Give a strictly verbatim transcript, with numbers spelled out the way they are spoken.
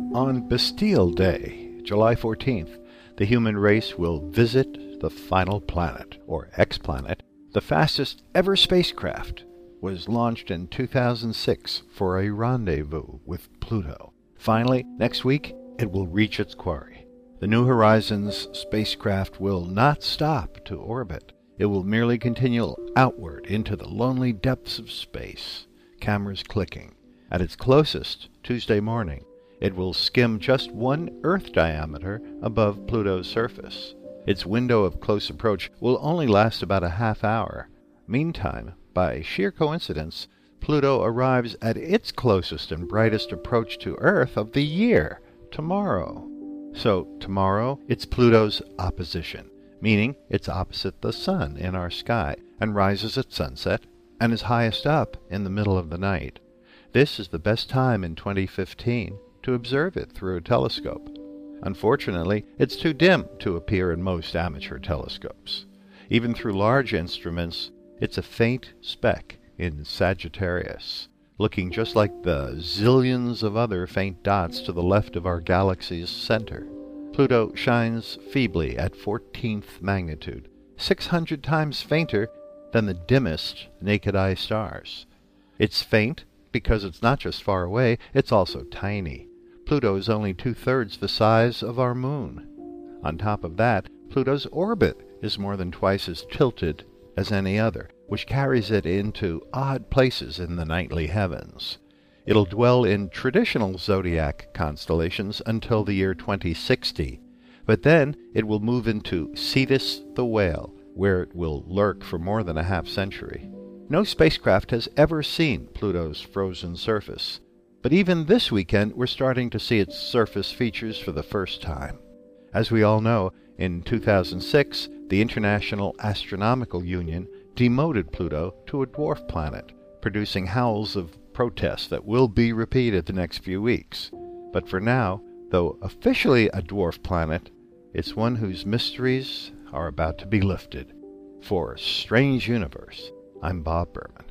On Bastille Day, July fourteenth, the human race will visit the final planet, or X-Planet. The fastest ever spacecraft was launched in two thousand six for a rendezvous with Pluto. Finally, next week, it will reach its quarry. The New Horizons spacecraft will not stop to orbit. It will merely continue outward into the lonely depths of space, cameras clicking. At its closest, Tuesday morning, it will skim just one Earth diameter above Pluto's surface. Its window of close approach will only last about a half hour. Meantime, by sheer coincidence, Pluto arrives at its closest and brightest approach to Earth of the year, tomorrow. So, tomorrow, it's Pluto's opposition, meaning it's opposite the sun in our sky, and rises at sunset, and is highest up in the middle of the night. This is the best time in twenty fifteen to observe it through a telescope. Unfortunately, it's too dim to appear in most amateur telescopes. Even through large instruments, it's a faint speck in Sagittarius, looking just like the zillions of other faint dots to the left of our galaxy's center. Pluto shines feebly at fourteenth magnitude, six hundred times fainter than the dimmest naked-eye stars. It's faint because it's not just far away, it's also tiny. Pluto is only two-thirds the size of our moon. On top of that, Pluto's orbit is more than twice as tilted as any other, which carries it into odd places in the nightly heavens. It'll dwell in traditional zodiac constellations until the year twenty sixty, but then it will move into Cetus the Whale, where it will lurk for more than a half century. No spacecraft has ever seen Pluto's frozen surface, but even this weekend we're starting to see its surface features for the first time. As we all know, in two thousand six, the International Astronomical Union demoted Pluto to a dwarf planet, producing howls of protest that will be repeated the next few weeks. But for now, though officially a dwarf planet, it's one whose mysteries are about to be lifted. For Strange Universe, I'm Bob Berman.